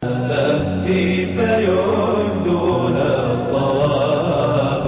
كيف يردون الصواب.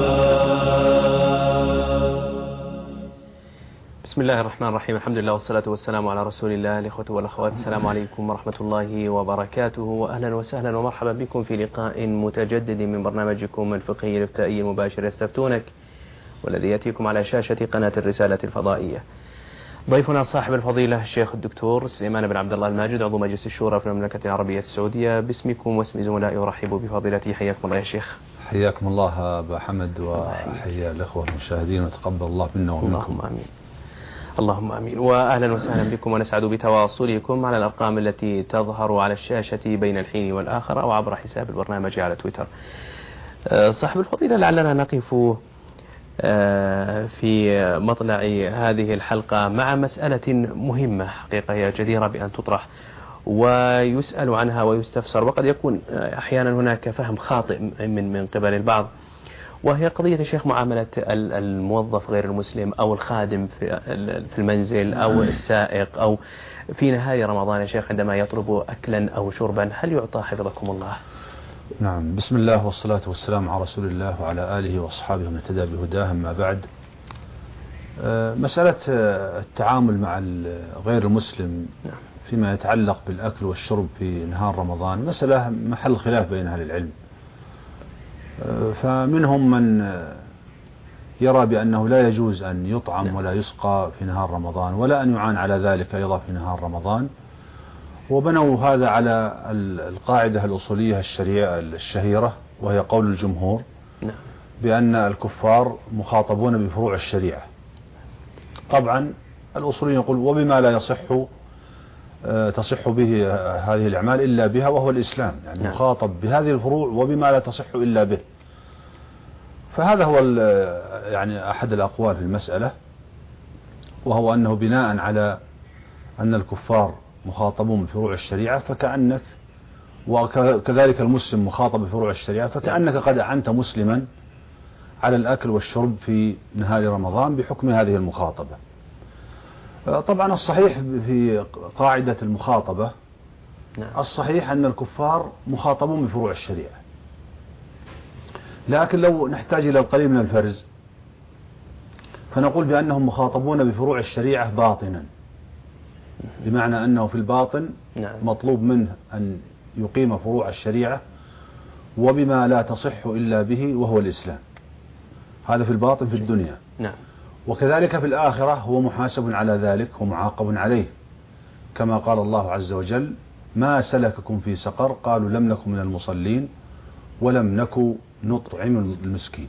بسم الله الرحمن الرحيم. الحمد لله والصلاة والسلام على رسول الله. الإخوة والأخوات، السلام عليكم ورحمة الله وبركاته، وأهلا وسهلا ومرحبا بكم في لقاء متجدد من برنامجكم الفقهي الإفتائي المباشر يستفتونك، والذي يأتيكم على شاشة قناة الرسالة الفضائية. ضيفنا صاحب الفضيلة الشيخ الدكتور سليمان بن عبد الله الماجد، عضو مجلس الشورى في المملكة العربية السعودية. باسمكم واسم زملائي أرحب بفضيلته. حياكم الله يا شيخ. حياكم الله أبا حمد، وحيا الأخوة المشاهدين، وتقبل الله منا ومنكم. اللهم آمين. اللهم آمين. وأهلا وسهلا بكم، ونسعد بتواصلكم على الأرقام التي تظهر على الشاشة بين الحين والآخر أو عبر حساب البرنامج على تويتر. صاحب الفضيلة، لعلنا نقف في مطلع هذه الحلقة مع مسألة مهمة حقيقة، هي جديرة بأن تطرح ويسأل عنها ويستفسر، وقد يكون أحيانا هناك فهم خاطئ من قبل البعض، وهي قضية شيخ معاملة الموظف غير المسلم أو الخادم في المنزل أو السائق أو في نهاية رمضان يا شيخ عندما يطلب أكلا أو شربا، هل يعطى حفظكم الله؟ نعم، بسم الله والصلاة والسلام على رسول الله وعلى آله وأصحابه من اهتدى بهداه. أما بعد، مسألة التعامل مع غير المسلم فيما يتعلق بالأكل والشرب في نهار رمضان مسألة محل خلاف بين أهل العلم. فمنهم من يرى بأنه لا يجوز أن يطعم ولا يسقى في نهار رمضان، ولا أن يعان على ذلك أيضا في نهار رمضان، وبنوا هذا على القاعدة الأصولية الشهيرة، وهي قول الجمهور بأن الكفار مخاطبون بفروع الشريعة. طبعا الأصوليين يقول وبما لا تصح به هذه الأعمال إلا بها، وهو الإسلام، يعني مخاطب بهذه الفروع وبما لا تصح إلا به. فهذا هو يعني أحد الأقوال في المسألة، وهو أنه بناء على أن الكفار مخاطبون بفروع الشريعة فكأنك، وكذلك المسلم مخاطب بفروع الشريعة، فكأنك قد أعنت مسلما على الأكل والشرب في نهار رمضان بحكم هذه المخاطبة. طبعا الصحيح في قاعدة المخاطبة، الصحيح أن الكفار مخاطبون بفروع الشريعة، لكن لو نحتاج إلى القليل من الفرز فنقول بأنهم مخاطبون بفروع الشريعة باطنا، بمعنى أنه في الباطن مطلوب منه أن يقيم فروع الشريعة وبما لا تصح إلا به، وهو الإسلام. هذا في الباطن في الدنيا. وكذلك في الآخرة هو محاسب على ذلك ومعاقب عليه، كما قال الله عز وجل ما سلككم في سقر قالوا لم نكن من المصلين ولم نكن نطعم المسكين.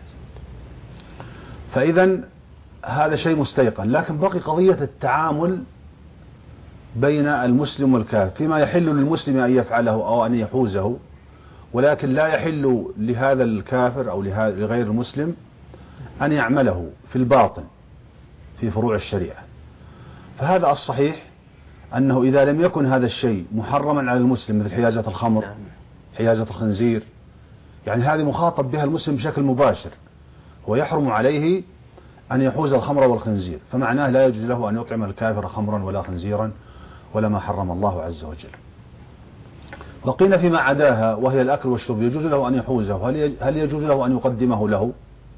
فإذا هذا شيء مستيقن، لكن بقي قضية التعامل بين المسلم والكافر فيما يحل للمسلم أن يفعله أو أن يحوزه، ولكن لا يحل لهذا الكافر أو لغير المسلم أن يعمله في الباطن في فروع الشريعة. فهذا الصحيح أنه إذا لم يكن هذا الشيء محرما على المسلم، مثل حيازة الخمر، حيازة الخنزير، يعني هذه مخاطب بها المسلم بشكل مباشر، ويحرم عليه أن يحوز الخمر والخنزير، فمعناه لا يجوز له أن يطعم الكافر خمرا ولا خنزيرا ولا ما حرم الله عز وجل. بقينا فيما عداها وهي الأكل والشرب، يجوز له أن يحوزه، هل يجوز له أن يقدمه له؟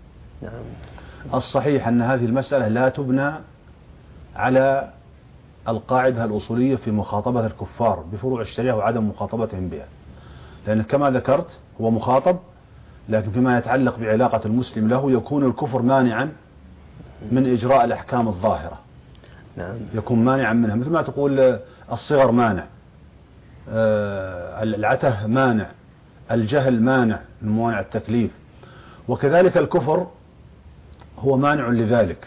الصحيح أن هذه المسألة لا تبنى على القاعدة الأصولية في مخاطبة الكفار بفروع الشريعة وعدم مخاطبتهم بها، لأن كما ذكرت هو مخاطب، لكن فيما يتعلق بعلاقة المسلم له يكون الكفر مانعا من إجراء الأحكام الظاهرة، يكون مانعا منها، مثل ما تقول الصغر مانع، العته مانع، الجهل مانع من موانع التكليف، وكذلك الكفر هو مانع لذلك.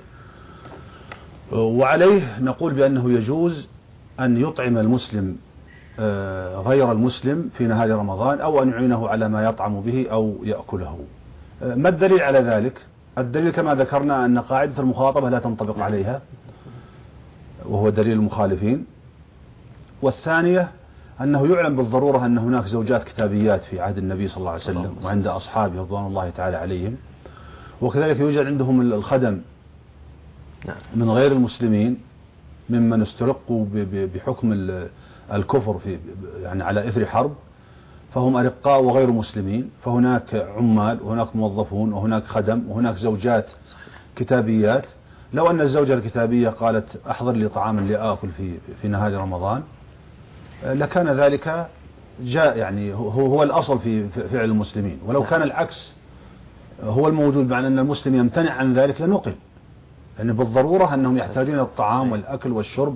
وعليه نقول بأنه يجوز أن يطعم المسلم غير المسلم في نهار رمضان، أو أن يعينه على ما يطعم به أو يأكله. ما الدليل على ذلك؟ الدليل كما ذكرنا أن قاعدة المخاطبة لا تنطبق عليها، وهو دليل المخالفين. والثانية أنه يعلم بالضرورة أن هناك زوجات كتابيات في عهد النبي صلى الله عليه وسلم وعند أصحابه رضوان الله تعالى عليهم، وكذلك يوجد عندهم الخدم من غير المسلمين ممن استرقوا بحكم الكفر يعني على إثر حرب، فهم أرقاء وغير مسلمين، فهناك عمال وهناك موظفون وهناك خدم وهناك زوجات كتابيات. لو أن الزوجة الكتابية قالت أحضر لي طعاما لآكل في نهار رمضان لكان ذلك جاء يعني هو الأصل في فعل المسلمين. ولو كان العكس هو الموجود، معنى أن المسلم يمتنع عن ذلك لنقل، يعني بالضرورة أنهم يحتاجون الطعام والأكل والشرب.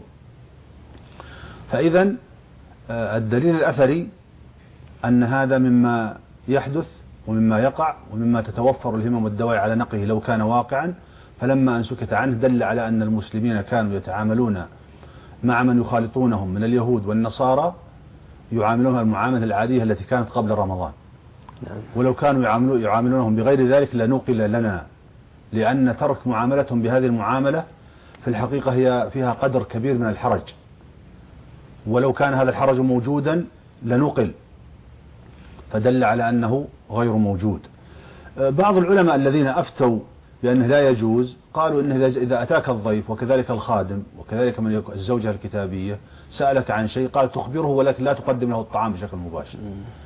فإذا الدليل الأثري أن هذا مما يحدث ومما يقع ومما تتوفر الهمم والدواعي على نقله لو كان واقعا، فلما أن سكت عنه دل على أن المسلمين كانوا يتعاملون مع من يخالطونهم من اليهود والنصارى يعاملونها المعاملة العادية التي كانت قبل رمضان. ولو كانوا يعاملونهم بغير ذلك لنقل لنا، لأن ترك معاملتهم بهذه المعاملة في الحقيقة هي فيها قدر كبير من الحرج، ولو كان هذا الحرج موجودا لنقل، فدل على أنه غير موجود. بعض العلماء الذين أفتوا بأنه لا يجوز قالوا إنه إذا أتاك الضيف وكذلك الخادم وكذلك من الزوجة الكتابية سألك عن شيء قال تخبره ولكن لا تقدم له الطعام بشكل مباشر.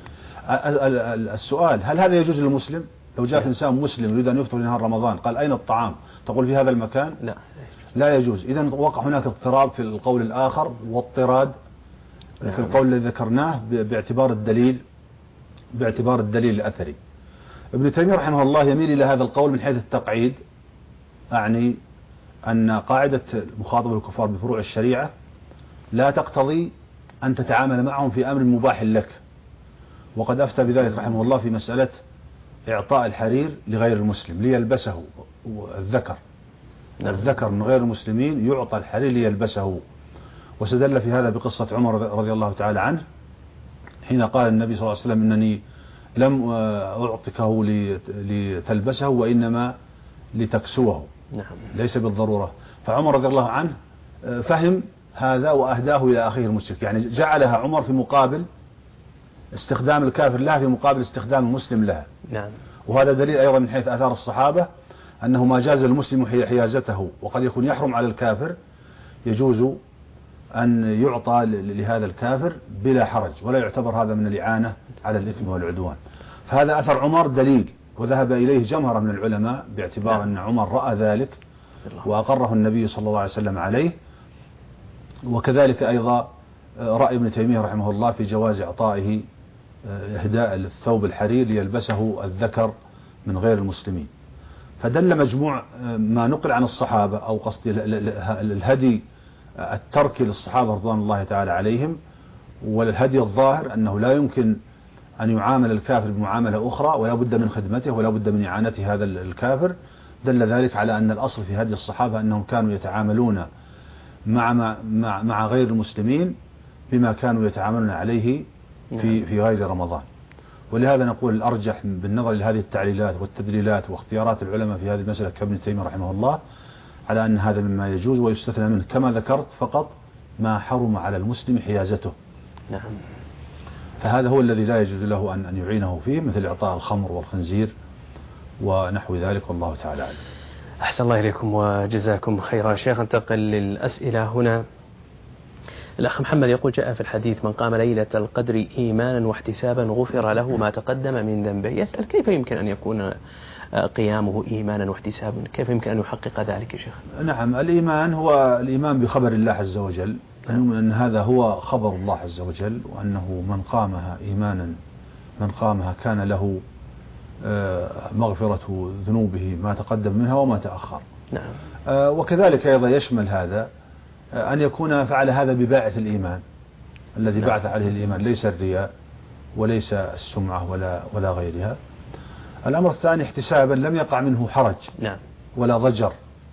السؤال هل هذا يجوز للمسلم؟ لو جاء إنسان مسلم يريد أن يفطر نهار رمضان قال أين الطعام؟ تقول في هذا المكان؟ لا يجوز. إذا وقع هناك اضطراب في القول الآخر واضطراد في القول الذي ذكرناه باعتبار الدليل الأثري. ابن تيمية رحمه الله يميل إلى هذا القول من حيث التقعيد، أعني أن قاعدة مخاطبة الكفار بفروع الشريعة لا تقتضي أن تتعامل معهم في أمر مباح لك، وقد أفتى بذلك رحمه الله في مسألة إعطاء الحرير لغير المسلم ليلبسه الذكر من غير المسلمين يعطى الحرير ليلبسه، واستدل في هذا بقصة عمر رضي الله تعالى عنه حين قال النبي صلى الله عليه وسلم إنني لم أعطكه لتلبسه وإنما لتكسوه، ليس بالضرورة. فعمر رضي الله عنه فهم هذا وأهداه إلى أخيه المشرك، يعني جعلها عمر في مقابل استخدام الكافر لها في مقابل استخدام المسلم لها. وهذا دليل أيضا من حيث آثار الصحابة أنه ما جاز المسلم حيازته وقد يكون يحرم على الكافر يجوز أن يعطى لهذا الكافر بلا حرج، ولا يعتبر هذا من الإعانة على الإثم والعدوان. فهذا أثر عمر دليل، وذهب إليه جمهرة من العلماء باعتبار أن عمر رأى ذلك وأقره النبي صلى الله عليه وسلم عليه. وكذلك أيضا رأي ابن تيمية رحمه الله في جواز إعطائه إهداء الثوب الحرير ليلبسه الذكر من غير المسلمين. فدل مجموع ما نقل عن الصحابة أو قصد الهدي الترك للصحابة رضوان الله تعالى عليهم، والهدي الظاهر أنه لا يمكن أن يعامل الكافر بمعاملة أخرى ولا بد من خدمته ولا بد من إعانته هذا الكافر. دل ذلك على أن الأصل في هدي الصحابة أنهم كانوا يتعاملون مع غير المسلمين بما كانوا يتعاملون عليه في غير رمضان. ولهذا نقول الأرجح بالنظر لهذه التعليلات والتدليلات واختيارات العلماء في هذه المسألة كابن تيمية رحمه الله على أن هذا مما يجوز ويستثنى منه كما ذكرت فقط ما حرم على المسلم حيازته. فهذا هو الذي لا يجوز له أن يعينه فيه، مثل إعطاء الخمر والخنزير ونحو ذلك، والله تعالى أعلم. أحسن الله إليكم وجزاكم خيرا. شيخ انتقل للأسئلة هنا. الأخ محمد يقول جاء في الحديث من قام ليلة القدر إيمانا واحتسابا غفر له ما تقدم من ذنبه. يسأل كيف يمكن أن يكون قيامه إيمانا واحتسابا، كيف يمكن أن يحقق ذلك يا شيخ؟ نعم، الإيمان هو الإيمان بخبر الله عز وجل، أن هذا هو خبر الله عز وجل، وأنه من قامها كان له مغفرة ذنوبه ما تقدم منها وما تأخر. وكذلك أيضا يشمل هذا أن يكون فعل هذا بباعث الإيمان الذي بعث عليه الإيمان، ليس الرياء وليس السمعة ولا غيرها. الأمر الثاني احتسابا لم يقع منه حرج ولا ضجر،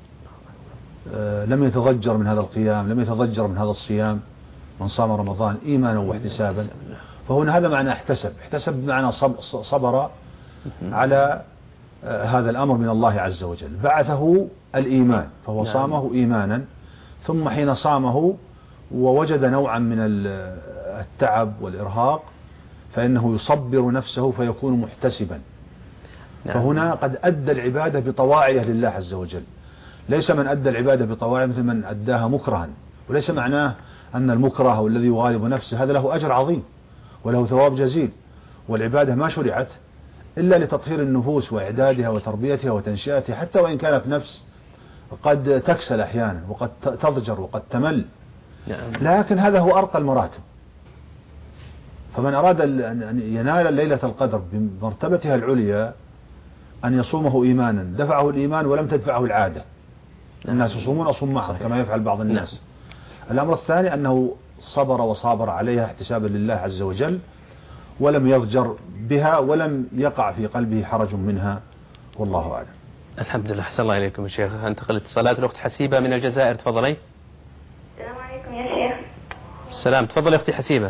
لم يتضجر من هذا القيام، لم يتضجر من هذا الصيام. من صام رمضان إيمانا واحتسابا، فهنا هذا معنى احتسب بمعنى صبر على هذا الأمر من الله عز وجل. بعثه الإيمان فهو صامه إيمانا، ثم حين صامه ووجد نوعا من التعب والإرهاق فإنه يصبر نفسه فيكون محتسبا. فهنا قد أدى العبادة بطواعية لله عز وجل، ليس من أدى العبادة بطواعية مثل من أداها مكرها. وليس معناه أن المكره والذي يغالب نفسه هذا له أجر عظيم وله ثواب جزيل، والعبادة ما شرعت إلا لتطهير النفوس وإعدادها وتربيتها وتنشئتها، حتى وإن كانت نفس قد تكسل أحيانا وقد تضجر وقد تمل، لكن هذا هو أرقى المراتب. فمن أراد أن ينال ليلة القدر بمرتبتها العليا أن يصومه إيمانا دفعه الإيمان ولم تدفعه العادة. الناس يصومون أصوم معهم كما يفعل بعض الناس. الأمر الثاني أنه صبر وصابر عليها احتسابا لله عز وجل، ولم يضجر بها ولم يقع في قلبه حرج منها، والله أعلم. الحمد لله. أحسن الله إليكم يا شيخ. انتقل اتصالات الأخت حسيبة من الجزائر، تفضلي. السلام عليكم يا شيخ. السلام، تفضلي أختي حسيبة.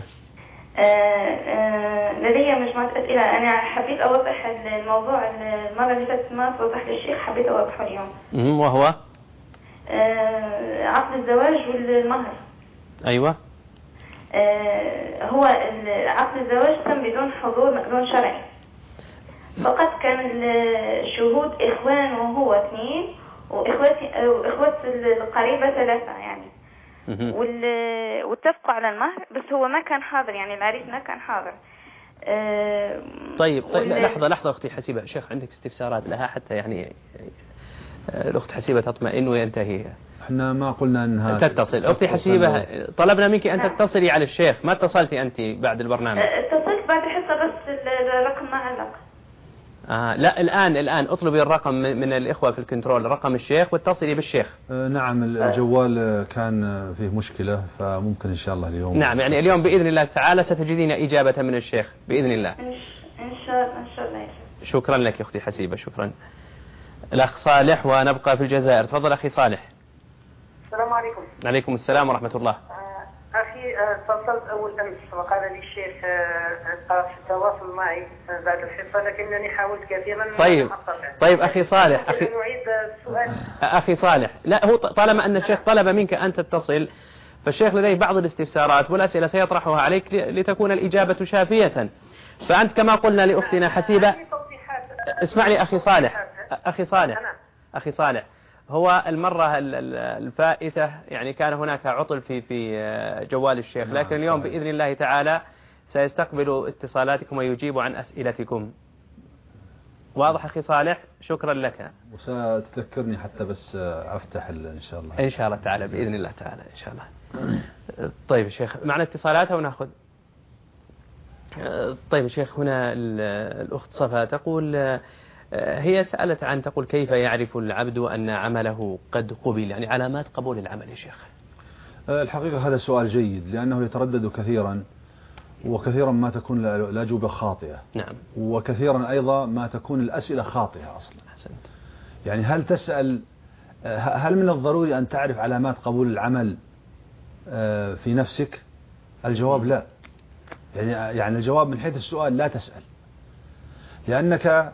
لدي مجموعة أسئلة. أنا حبيت أوضح الموضوع المرة اللي فاتت ما توضح للشيخ، حبيت أوضحه اليوم. وهو عقد الزواج والمهر. أيوة. هو عقد الزواج تم بدون حضور مأذون شرعي، فقط كان الشهود إخوان وهو 2 وإخوة القريبة 3 يعني، واتفقوا على المهر، بس هو ما كان حاضر، يعني العريس ما كان حاضر. طيب لحظة أختي حسيبة، شيخ عندك استفسارات لها حتى يعني الأخت حسيبة تطمئن وينتهي. احنا ما قلنا انها تتصل. أختي حسيبة طلبنا منك أن تتصلي على الشيخ، ما اتصلتي أنت بعد البرنامج؟ اتصلت بعد الحصة بس الرقم ما علق. لا الآن اطلبي الرقم من الإخوة في الكنترول، رقم الشيخ، واتصلي بالشيخ. نعم الجوال كان فيه مشكلة، فممكن إن شاء الله اليوم. نعم يعني اليوم بإذن الله تعالى ستجدين إجابة من الشيخ بإذن الله. إن شاء الله. شكرا لك أختي حسيبة، شكرا. الأخ صالح ونبقى في الجزائر، تفضل أخي صالح. السلام عليكم. عليكم السلام ورحمة الله. أخي اتصلت أول أمس وقال لي الشيخ قام في التواصل معي بعد الحصة، لكنني حاولت كثيرا. طيب أخي صالح، نعيد السؤال. أخي صالح، لا هو طالما أن الشيخ طلب منك أن تتصل، فالشيخ لديه بعض الاستفسارات والأسئلة سيطرحها عليك لتكون الإجابة شافية. فأنت كما قلنا لأختنا حسيبة، اسمع لي أخي صالح، هو المرة الفائتة يعني كان هناك عطل في جوال الشيخ، لكن اليوم بإذن الله تعالى سيستقبل اتصالاتكم ويجيب عن أسئلتكم. واضح أخي صالح؟ شكرا لك. وستذكرني حتى بس أفتح إن شاء الله. إن شاء الله تعالى بإذن الله تعالى إن شاء الله. طيب شيخ، معنا اتصالات أو نأخذ؟ طيب شيخ، هنا الأخت صفا تقول هي سألت عن تقول كيف يعرف العبد أن عمله قد قبل، يعني علامات قبول العمل يا شيخ. الحقيقة هذا سؤال جيد، لأنه يتردد كثيرا، وكثيرا ما تكون الأجوبة خاطئة. نعم. وكثيرا أيضا ما تكون الأسئلة خاطئة أصلا. حسنت. يعني هل تسأل هل من الضروري أن تعرف علامات قبول العمل في نفسك؟ الجواب لا. يعني الجواب من حيث السؤال لا تسأل، لأنك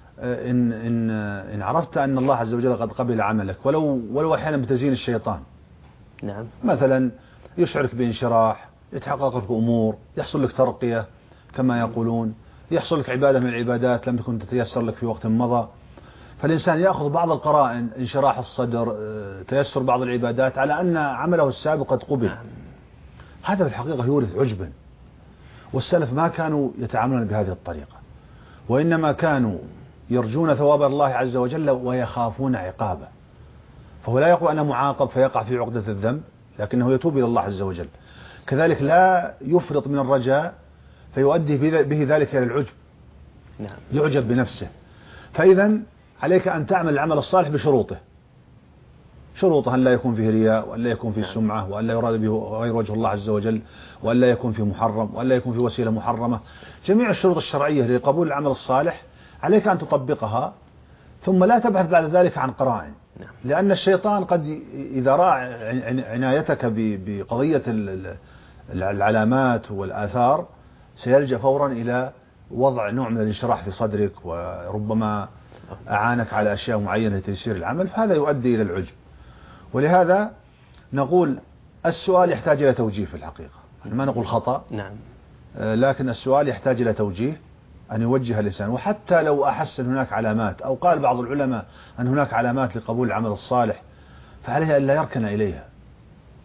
إن عرفت أن الله عز وجل قد قبل عملك ولو أحيانا بتزيين الشيطان. نعم. مثلا يشعرك بانشراح، يتحقق لك أمور، يحصل لك ترقية كما يقولون، يحصل لك عبادة من العبادات لم تكن تتيسر لك في وقت مضى، فالإنسان يأخذ بعض القرائن، انشراح الصدر، تيسر بعض العبادات، على أن عمله السابق قد قبل. هذا في الحقيقة يورث عجبا، والسلف ما كانوا يتعاملون بهذه الطريقة، وإنما كانوا يرجون ثواب الله عز وجل ويخافون عقابه. فهو لا يقول أنا معاقب فيقع في عقدة الذنب، لكنه يتوب إلى الله عز وجل. كذلك لا يفرط من الرجاء فيؤدي به ذلك إلى العجب. نعم. يعجب بنفسه. فإذا عليك أن تعمل العمل الصالح بشروطه. شروطه أن لا يكون فيه رياء، وأن لا يكون فيه سمعة، وأن لا يراد به غير وجه الله عز وجل، وأن لا يكون فيه محرم، وأن لا يكون فيه وسيلة محرمة. جميع الشروط الشرعية لقبول العمل الصالح عليك أن تطبقها، ثم لا تبحث بعد ذلك عن قرائن. لأن الشيطان قد إذا رأى عنايتك بقضية العلامات والآثار سيلجأ فورا إلى وضع نوع من الانشراح في صدرك، وربما أعانك على أشياء معينة لتيسير العمل، فهذا يؤدي إلى العجب. ولهذا نقول السؤال يحتاج إلى توجيه في الحقيقة، ما نقول خطأ. نعم. لكن السؤال يحتاج إلى توجيه، أن يوجه الإنسان. وحتى لو أحس أن هناك علامات، أو قال بعض العلماء أن هناك علامات لقبول العمل الصالح، فعليه أن لا يركن إليها،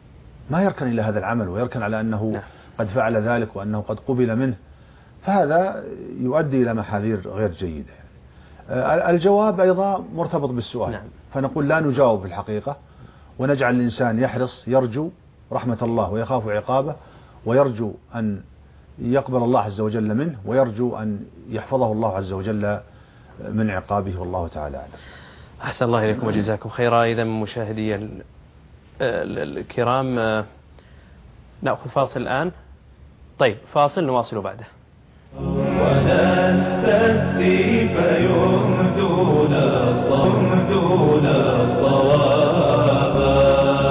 ما يركن إلى هذا العمل ويركن على أنه قد فعل ذلك وأنه قد قبل منه، فهذا يؤدي إلى محاذير غير جيدة. الجواب أيضا مرتبط بالسؤال، فنقول لا نجاوب في الحقيقة، ونجعل الإنسان يحرص يرجو رحمة الله ويخاف عقابه، ويرجو أن يقبل الله عز وجل منه، ويرجو أن يحفظه الله عز وجل من عقابه، والله تعالى أعلم. أحسن الله إليكم وجزاكم خيرا. إذا مشاهدي الكرام نأخذ فاصل الآن. طيب فاصل نواصل بعده. ونستهدي فيمدون صوابا.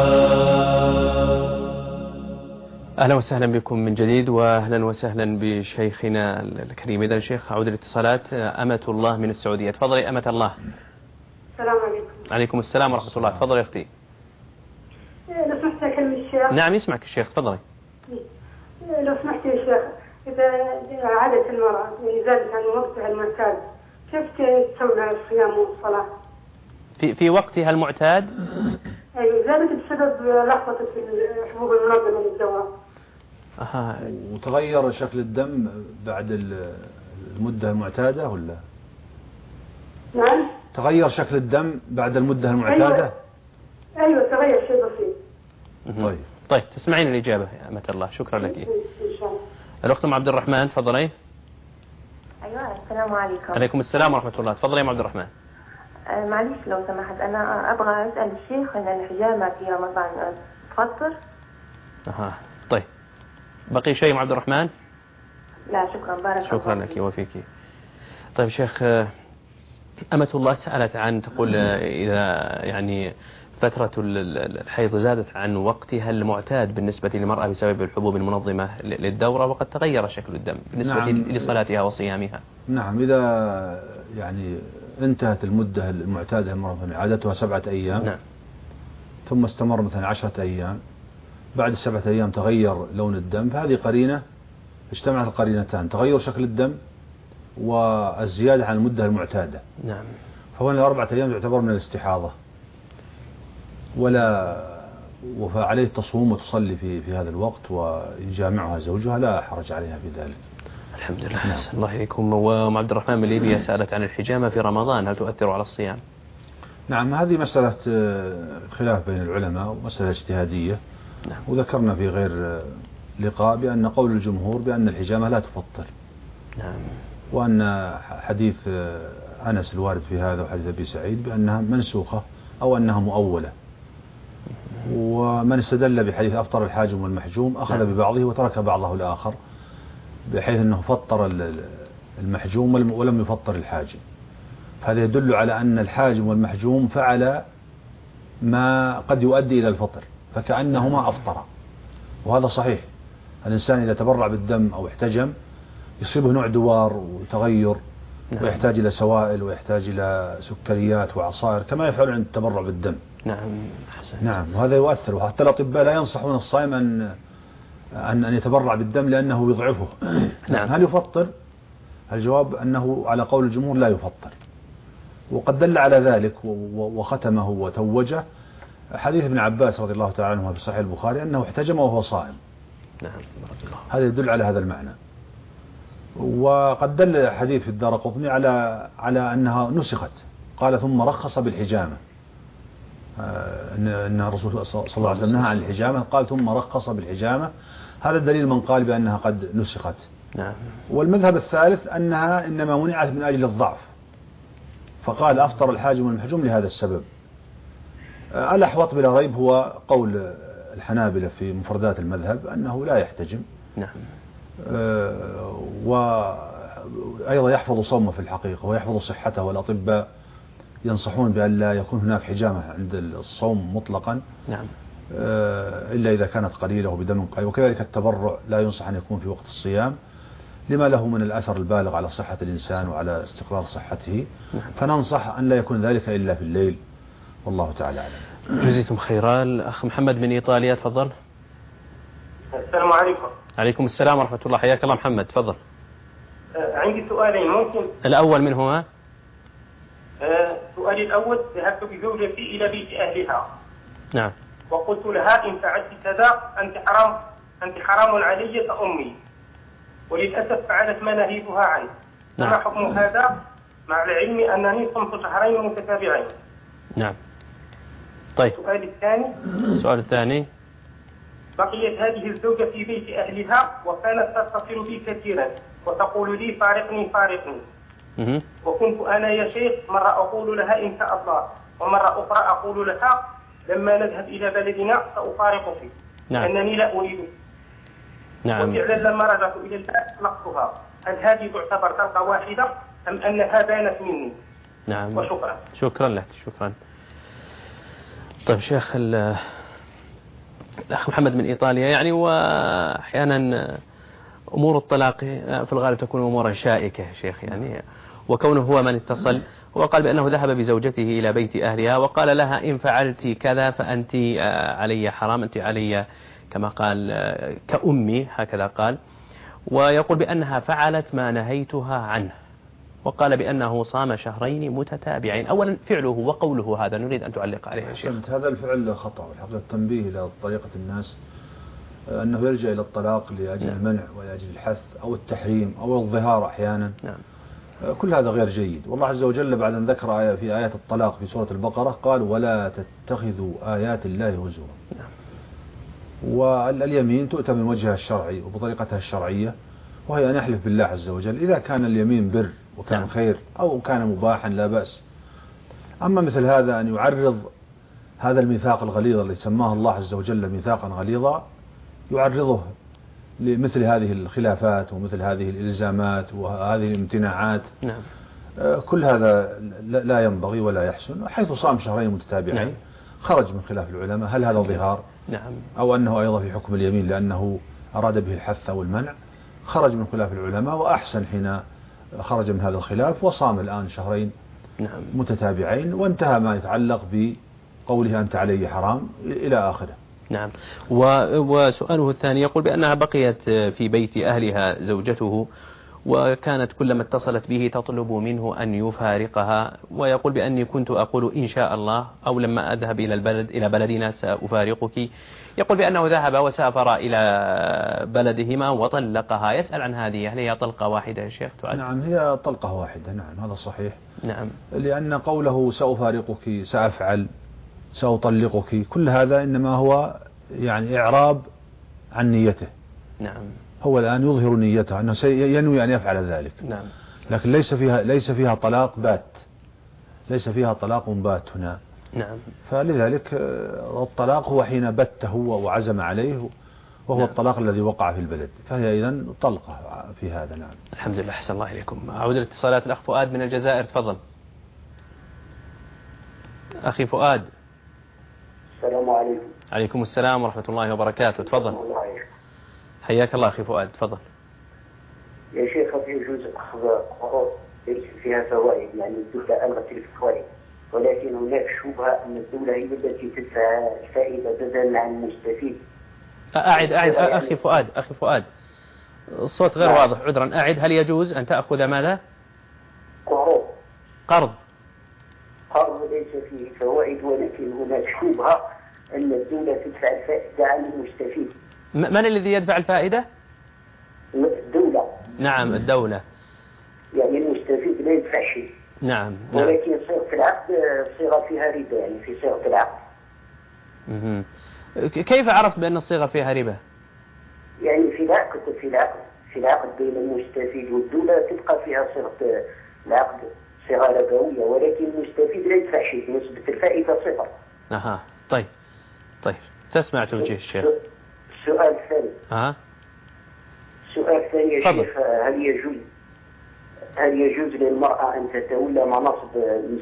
أهلا وسهلا بكم من جديد، وأهلا وسهلا بشيخنا الكريم. إذا الشيخ عود الاتصالات أمة الله من السعودية. تفضلي أمة الله. السلام عليكم. عليكم السلام ورحمة الله. تفضلي يا أختي. لو سمحت أكلم الشيخ. نعم يسمعك الشيخ، تفضلي. لو سمحت يا شيخ، إذا عادت المرأة يعني زادت عن وقتها المعتاد، كيف تسوي لها الصيام والصلاة؟ في وقتها المعتاد؟ أيوة، زادت بسبب لخبطة الحبوب المنظمة للدواء. وتغير شكل الدم بعد المدة المعتادة ولا؟ نعم. تغير شكل الدم بعد المدة المعتادة؟ أيوة تغير شيء بسيط. طيب تسمعين الإجابة يا أمة الله، شكرا لك. إن شاء الله. الأخت أم عبد الرحمن تفضلي. أيوة السلام عليكم. عليكم السلام ورحمة الله. تفضلي يا أم عبد الرحمن. معليش لو سمحت، أنا أبغى أسأل الشيخ أن الحجامة في رمضان تفطر؟ طيب بقي شيء أم عبد الرحمن؟ لا شكرا، بارك شكرا لك وفيك. طيب شيخ، أمة الله سألت عن تقول إذا يعني فترة الحيض زادت عن وقتها المعتاد بالنسبة للمرأة بسبب الحبوب المنظمة للدورة، وقد تغير شكل الدم بالنسبة لصلاتها وصيامها. نعم، إذا يعني انتهت المدة المعتادة المنظمة عادتها 7 أيام، نعم، ثم استمر مثلا 10 أيام، بعد 7 أيام تغير لون الدم، فهذه قرينة، اجتمعت القرينتان، تغير شكل الدم والزيادة عن المدة المعتادة. نعم. فهنا 4 أيام تعتبر من الاستحاضة، وعليه تصوم وتصلي في هذا الوقت، ويجامعها زوجها، لا حرج عليها في ذلك. الحمد لله. نعم. الله إليكم. وأم عبد الرحمن من ليبيا سألت عن الحجامة في رمضان، هل تؤثر على الصيام؟ نعم، هذه مسألة خلاف بين العلماء ومسألة اجتهادية. نعم. وذكرنا في غير لقاء بأن قول الجمهور بأن الحجامة لا تفطر. نعم. وأن حديث أنس الوارد في هذا وحديث أبي سعيد بأنها منسوخة أو أنها مؤولة. ومن استدل بحديث أفطر الحاجم والمحجوم أخذ ببعضه وترك بعضه الآخر، بحيث أنه فطر المحجوم ولم يفطر الحاجم. هذا يدل على أن الحاجم والمحجوم فعل ما قد يؤدي إلى الفطر، فكأنهما أفطرا. وهذا صحيح، الإنسان إذا تبرع بالدم أو احتجم يصيبه نوع دوار وتغير، ويحتاج إلى سوائل ويحتاج إلى سكريات وعصائر كما يفعل عند التبرع بالدم. نعم. نعم، وهذا يؤثر. وحتى الأطباء لا ينصحون الصائم أن يتبرع بالدم لأنه يضعفه. نعم. هل يفطر؟ الجواب أنه على قول الجمهور لا يفطر. وقد دل على ذلك وختمه وتوجه حديث ابن عباس رضي الله تعالى عنه في صحيح البخاري أنه احتجم وهو صائم. نعم. هذا يدل على هذا المعنى. وقد دل حديث في الدارقطني على أنها نسخت، قال ثم رخص بالحجامة، أن الرسول صلى الله عليه وسلم نهى عن الحجامة، قال ثم رخص بالحجامة. هذا الدليل من قال بأنها قد نسخت. نعم. والمذهب الثالث أنها إنما منعت من أجل الضعف، فقال أفطر الحاجم والمحجوم لهذا السبب. الأحوط بلا ريب هو قول الحنابلة في مفردات المذهب أنه لا يحتجم. نعم. وأيضا يحفظ صومه في الحقيقة ويحفظ صحته، والأطباء ينصحون بأن لا يكون هناك حجامة عند الصوم مطلقا. نعم. إلا إذا كانت قليلة وبدم قليل. وكذلك التبرع لا ينصح أن يكون في وقت الصيام لما له من الأثر البالغ على صحة الإنسان وعلى استقرار صحته. نعم. فننصح أن لا يكون ذلك إلا في الليل، والله تعالى أعلم. جزيتم خيرا. الأخ محمد من إيطاليا تفضل. السلام عليكم. عليكم السلام ورحمة الله. حياك الله محمد، تفضل. عندي سؤالين ممكن؟ الأول منهما؟ سؤالي الأول: ذهبت بزوجتي إلى بيت أهلها. نعم. وقلت لها إن فعلت كذا أنت حرام علي كأمي، وللأسف فعلت ما نهيتها عنه. ما حكم هذا مع العلم أنني صمت شهرين متتابعين؟ نعم. طيب. السؤال الثاني بقيت هذه الزوجة في بيت أهلها وكانت تتصل بي كثيرا وتقول لي فارقني فارقني. وكنت أنا يا شيخ مرة أقول لها إن شاء الله، ومرة أخرى أقول لها لما نذهب إلى بلدنا سأفارقك. نعم. أنني لا أريد. نعم. وفعلا لما رجعت إلى البلد طلقتها. هل هذه تعتبر طلقة واحدة أم أنها بانت مني؟ نعم. وشكرا. شكرا لك. شكرا. طيب شيخ، الأخ محمد من إيطاليا، يعني وأحيانا أمور الطلاق في الغالب تكون أمورا شائكة يا شيخ، يعني وكونه هو من اتصل هو قال بأنه ذهب بزوجته إلى بيت أهلها وقال لها إن فعلت كذا فأنت علي حرام، أنت علي كما قال كأمي، هكذا قال، ويقول بأنها فعلت ما نهيتها عنه، وقال بأنه صام شهرين متتابعين. أولا فعله وقوله هذا نريد أن تعلق عليه يا شيخ. هذا الفعل خطأ، والحقيقة التنبيه إلى طريقة الناس أنه يلجأ إلى الطلاق لأجل المنع ولأجل الحث أو التحريم أو الظهار أحيانا. نعم. كل هذا غير جيد. والله عز وجل بعد أن ذكر في آيات الطلاق في سورة البقرة قال ولا تتخذوا آيات الله هزوا. نعم. واليمين تؤتى من وجهها الشرعي وبطريقتها الشرعية، وهي أن يحلف بالله عز وجل إذا كان اليمين بر وكان خير أو كان مباحا لا بأس. أما مثل هذا أن يعرض هذا الميثاق الغليظ الذي سماه الله عز وجل ميثاقا غليظا، يعرضه لمثل هذه الخلافات ومثل هذه الإلزامات وهذه الامتناعات. نعم. كل هذا لا ينبغي ولا يحسن. حيث صام شهرين متتابعين. نعم. خرج من خلاف العلماء هل هذا ظهار؟ نعم. أو أنه أيضا في حكم اليمين لأنه أراد به الحث أو المنع. خرج من خلاف العلماء وأحسن حين خرج من هذا الخلاف، وصام الآن شهرين نعم. متتابعين، وانتهى ما يتعلق بقوله أنت علي حرام إلى آخره. نعم. وسؤاله الثاني يقول بأنها بقيت في بيت أهلها زوجته، وكانت كلما اتصلت به تطلب منه أن يفارقها، ويقول بأني كنت أقول إن شاء الله أو لما أذهب إلى بلدنا سأفارقك. يقول بأنه ذهب وسافر إلى بلدهما وطلقها. يسأل عن هذه، هل هي طلقة واحدة يا شيخ تعد؟ نعم هي طلقة واحدة. نعم هذا صحيح. نعم. لأن قوله سأفارقك سأفعل سأطلقك كل هذا إنما هو يعني إعراب عن نيته. نعم. هو الآن يظهر نيته أنه ينوي أن يفعل ذلك. نعم. لكن ليس فيها طلاق بات، ليس فيها طلاق بات هنا. نعم. فلذلك الطلاق هو حين بت هو وعزم عليه، وهو نعم. الطلاق الذي وقع في البلد، فهي إذن طلقة في هذا. نعم. الحمد لله. أحسن الله إليكم. أعود الاتصالات. الأخ فؤاد من الجزائر، تفضل أخي فؤاد. السلام عليكم. عليكم السلام ورحمة الله وبركاته. تفضل. حياك الله أخي فؤاد، تفضل. يا شيخ هل يجوز أخذ قروض ليس فيها فوائد، يعني الدولة ألغت الفوائد، ولكن هناك شبهة أن الدولة هي التي تدفع الفائدة بدلا عن المستفيد؟ أعد أخي فؤاد الصوت غير واضح، عذرا. أعد. هل يجوز أن تأخذ ماذا؟ قرض ليس فيه فوائد، ولكن هناك شبهة أن الدولة تدفع الفائدة عن المستفيد. من الذي يدفع الفائدة؟ الدولة. نعم الدولة. يعني المستفيد لا يدفع شيء. نعم. ولكن صيغة العقد صيغة فيها ربا، يعني في صيغة العقد. كيف عرفت بأن الصيغة فيها ربا؟ يعني في العقد بين المستفيد والدولة تبقى فيها صيغة العقد صيغة ربوية، ولكن المستفيد لا يدفع شيء، نسبة الفائدة صفر. طيب تسمع توجيه الشيخ. السؤال الثاني. السؤال الثاني يا شيخ، هل يجوز للمرأة أن تتولى مناصب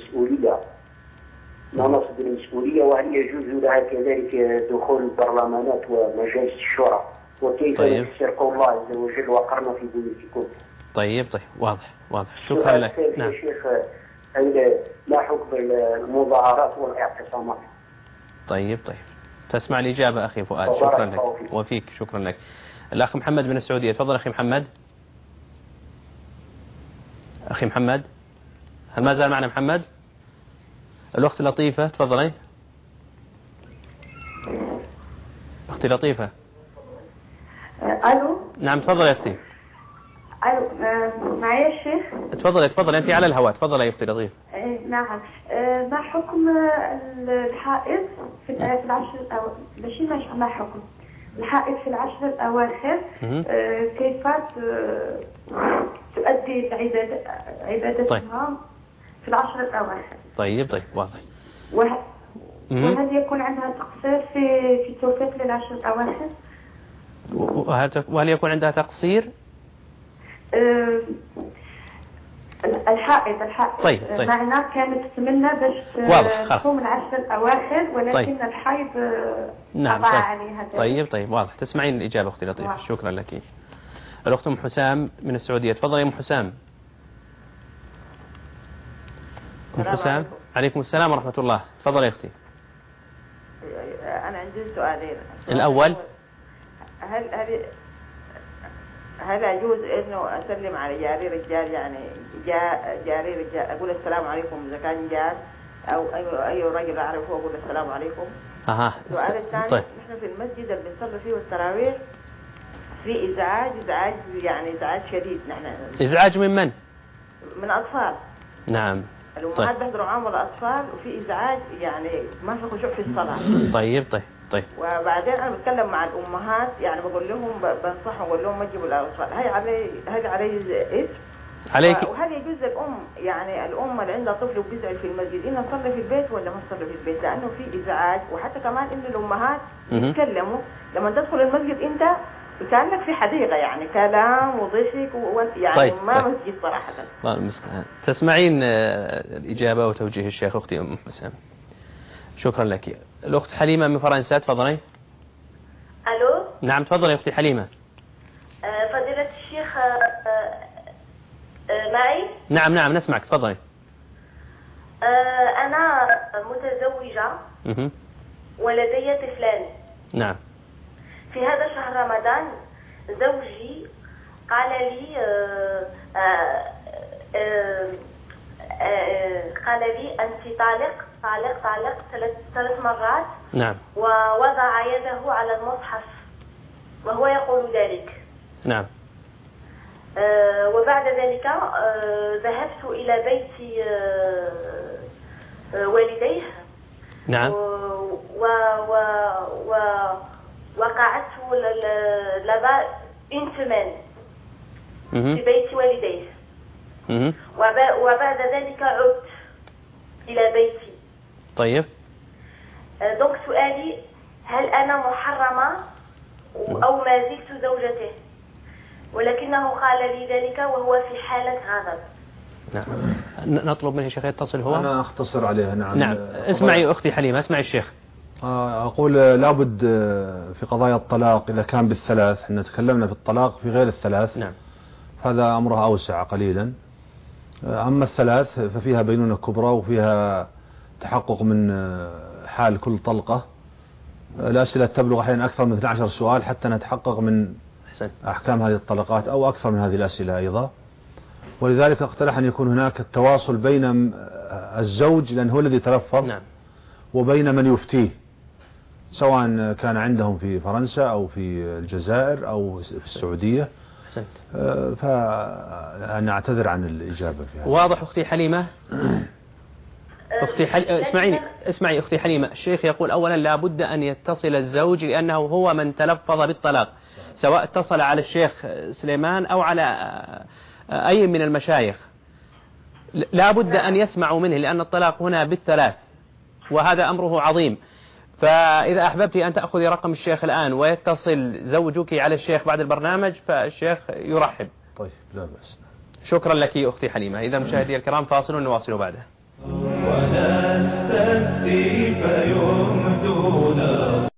المسؤولية، وهل يجوز لها كذلك دخول البرلمانات ومجالس الشورى، وكيف يفسر قول الله عز وجل وقرن في بيوتكم؟ طيب واضح. شكرا لك. نعم. يا شيخ ما حكم المظاهرات والاعتصامات؟ طيب تسمع الإجابة أخي فؤاد. شكرا لك وفيك. شكرا لك. الأخ محمد من السعودية، تفضل أخي محمد. هل ما زال معنا محمد؟ الأخت لطيفة، تفضلي. أختي لطيفة. الو. نعم تفضل يا أختي. الو معايا الشيخ. تفضل أنت على الهواء، تفضل يا أختي لطيفة. نعم. ما حكم الحائض في العشر الأواخر؟ ماشي ما حكم الحائض في العشر الأواخر، كيف تؤدي عبادتها في العشر الأواخر؟ طيب واضح. وهل يكون عندها تقصير في التوفيق للعشر الأواخر؟ وهل يكون عندها تقصير؟ الحائض طيب. معنا كانت تتمنى باش تصوم العشر الأواخر، ولكن الحائض نعم عليها. طيب واضح. تسمعين الإجابة أختي لطيفة. شكرا لك. الأخت أم حسام من السعودية. تفضل يا أم حسام. أم حسام. عليكم السلام ورحمة الله. تفضل يا أختي. أنا عندي سؤالين. الأول، هل يجوز إنه أسلم على جاري رجال، يعني جاري رجال أقول السلام عليكم إذا كان جار، أو أي رجل أعرفه أقول السلام عليكم؟ السؤال الثاني، طيب. نحن في المسجد اللي بنصلي فيه التراويح في إزعاج يعني إزعاج شديد. نحن إزعاج من من؟ من أطفال. نعم. الأمهات بيحضروا معهم الأطفال، وفي إزعاج يعني ما في خشوع في الصلاة. طيب. وبعدين أنا بتكلم مع الأمهات، يعني بقول لهم بنصحهم، بقول لهم ما تجيبوا الأطفال. هذا علي إثم عليك. وهل يجوز الأم، يعني الأم اللي عندها طفل وبيزعج في المسجد، إنها تصلي في البيت ولا ما تصلي في البيت؟ لأنه في إزعاج، وحتى كمان إن الأمهات يتكلموا لما تدخل المسجد أنت كأنك في حديقة، يعني كلام وضحك يعني ما مسجد صراحة. الله المستعان. تسمعين الإجابة وتوجيه الشيخ أختي أم حسام. شكرا لك. الأخت حليمة من فرنسا. تفضلي. ألو. نعم تفضلي أختي حليمة. فضيلة الشيخ معي؟ نعم نسمعك. تفضلي. أنا متزوجة ولدي طفلان. نعم. في هذا شهر رمضان زوجي قال لي أنت طالق 3 مرات. نعم. ووضع يده على المصحف وهو يقول ذلك. نعم. وبعد ذلك ذهبت إلى بيت والديه. نعم. وقعدت لبا انتمان في بيت والديه. وبعد ذلك عدت إلى بيتي. طيب. دونك سؤالي، هل أنا محرمة أو ما زلت زوجته؟ ولكنه قال لي ذلك وهو في حالة غضب. نعم. نطلب منه شيخ يتصل هو. أنا أختصر عليها. نعم. اسمعي أختي حليمة، اسمعي الشيخ. أقول لابد في قضايا الطلاق إذا كان بالثلاث، احنا تكلمنا في الطلاق في غير الثلاث. نعم. هذا أمرها أوسع قليلا. أما الثلاث ففيها بينونة كبرى وفيها تحقق من حال كل طلقة. الأسئلة تبلغ أحيانا أكثر من 12 سؤال حتى نتحقق من أحكام هذه الطلقات، أو أكثر من هذه الأسئلة أيضا. ولذلك اقترح أن يكون هناك التواصل بين الزوج، لأنه هو الذي تلفظ. نعم. وبين من يفتيه، سواء كان عندهم في فرنسا أو في الجزائر أو في السعودية. فأنا أعتذر عن الإجابة فيها. واضح أختي حليمة. اسمعي أختي حليمة. الشيخ يقول أولا لا بد أن يتصل الزوج، لأنه هو من تلفظ بالطلاق، سواء اتصل على الشيخ سليمان أو على أي من المشايخ. لا بد أن يسمعوا منه، لأن الطلاق هنا بالثلاث وهذا أمره عظيم. فإذا أحببت أن تأخذي رقم الشيخ الآن ويتصل زوجك على الشيخ بعد البرنامج، فالشيخ يرحب. طيب لا بأس. شكرا لك أختي حليمة. إذا مشاهدي الكرام فاصل ونواصل بعده. ونستهدي فيمدون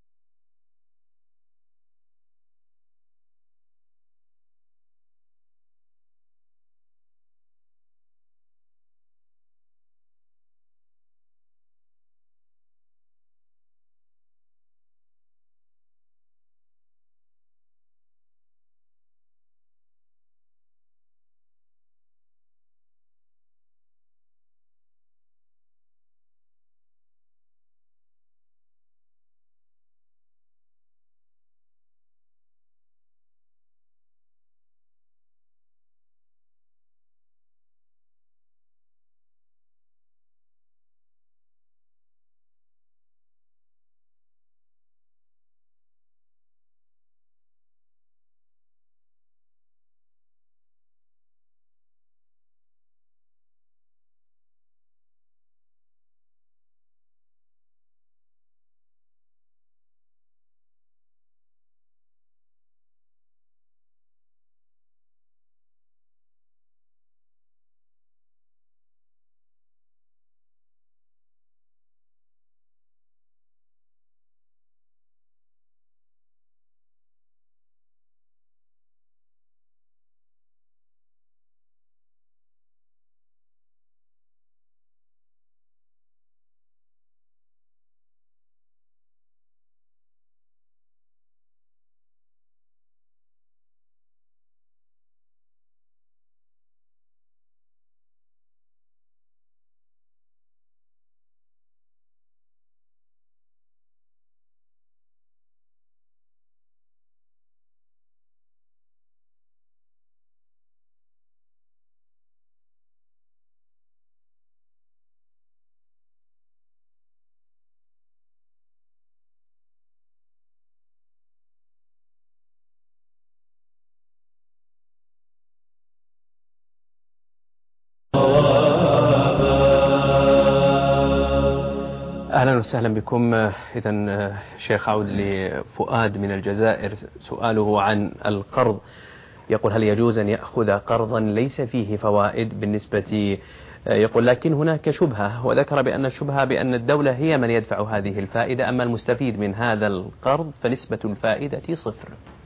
أهلا وسهلا بكم. إذا شيخ عود لفؤاد من الجزائر، سؤاله عن القرض، يقول هل يجوز أن يأخذ قرضا ليس فيه فوائد بالنسبة، يقول لكن هناك شبهة، وذكر بأن الشبهة بأن الدولة هي من يدفع هذه الفائدة، أما المستفيد من هذا القرض فنسبة الفائدة 0.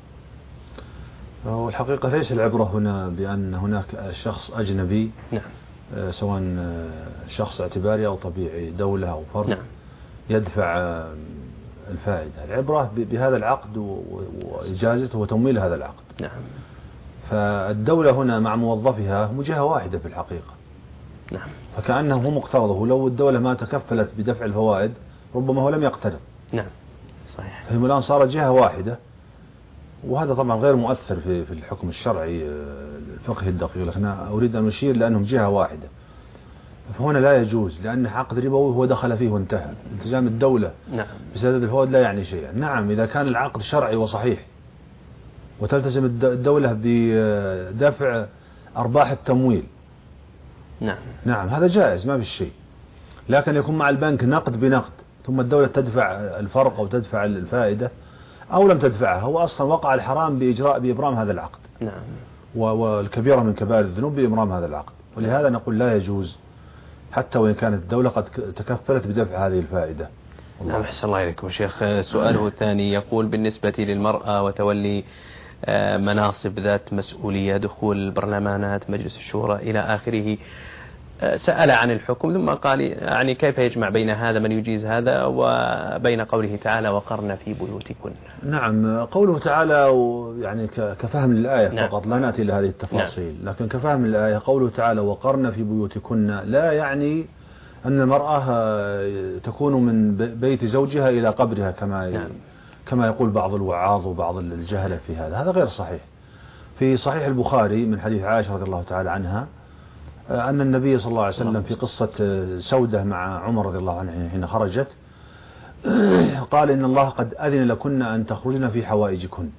والحقيقة ليس العبرة هنا بأن هناك شخص أجنبي، نعم، سواء شخص اعتباري أو طبيعي، دولة أو فرد، نعم، يدفع الفائدة. العبرة بهذا العقد وإجازته وتمويل هذا العقد. نعم. فالدولة هنا مع موظفها هم جهة واحدة في الحقيقة. نعم. فكأنه هو مقترضه، لو الدولة ما تكفلت بدفع الفوائد ربما هو لم يقترض. نعم، صحيح. فهم الآن صارت جهة واحدة، وهذا طبعا غير مؤثر في الحكم الشرعي الفقهي الدقيق، لكن أريد أن أشير لأنهم جهة واحدة. فهنا لا يجوز، لأن عقد ربوي هو دخل فيه وانتهى. التزام الدولة نعم بسداد الفوائد لا يعني شيئا. نعم، إذا كان العقد شرعي وصحيح وتلتزم الدولة بدفع أرباح التمويل، نعم هذا جائز ما في شيء. لكن يكون مع البنك نقد بنقد ثم الدولة تدفع الفرق أو تدفع الفائدة أو لم تدفعها، هو أصلا وقع الحرام بإبرام هذا العقد. نعم. والكبيرة من كبائر الذنوب بإبرام هذا العقد، ولهذا نقول لا يجوز حتى وإن كانت الدولة قد تكفلت بدفع هذه الفائدة. نعم، أحسن الله إليكم شيخ. سؤاله الثاني يقول بالنسبة للمرأة وتولي مناصب ذات مسؤولية، دخول البرلمانات، مجلس الشورى إلى آخره، سأل عن الحكم ثم قال يعني كيف يجمع بين هذا من يجيز هذا وبين قوله تعالى وقرن في بيوتكن. نعم، قوله تعالى يعني كفهم للآية. نعم. فقط لا نأتي لهذه التفاصيل. نعم. لكن كفهم للآية قوله تعالى وقرن في بيوتكن لا يعني أن المرأة تكون من بيت زوجها إلى قبرها كما يقول بعض الوعاظ وبعض الجهلة في هذا غير صحيح. في صحيح البخاري من حديث عائشة رضي الله تعالى عنها أن النبي صلى الله عليه وسلم في قصة سودة مع عمر رضي الله عنه حين خرجت قال إن الله قد أذن لكن أن تخرجن في حوائجكن،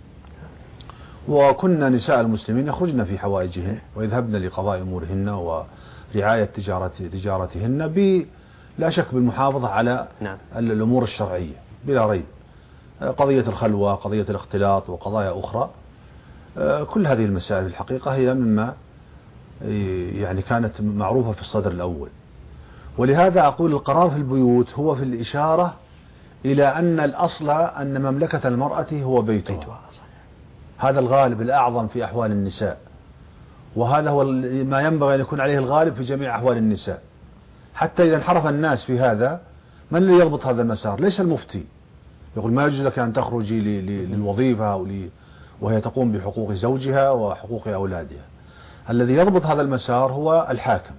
وكنا نساء المسلمين يخرجن في حوائجهن ويذهبن لقضاء أمورهن ورعاية تجارتهن لا شك بالمحافظة على الأمور الشرعية بلا ريب، قضية الخلوة، قضية الاختلاط وقضايا أخرى. كل هذه المسائل الحقيقة هي مما يعني كانت معروفة في الصدر الأول. ولهذا أقول القرار في البيوت هو في الإشارة إلى أن الأصل أن مملكة المرأة هو بيتها. هذا الغالب الأعظم في أحوال النساء، وهذا هو ما ينبغي أن يكون عليه الغالب في جميع أحوال النساء. حتى إذا انحرف الناس في هذا، من اللي يضبط هذا المسار؟ ليس المفتي يقول ما يجوز لك أن تخرجي للوظيفة وهي تقوم بحقوق زوجها وحقوق أولادها. الذي يضبط هذا المسار هو الحاكم.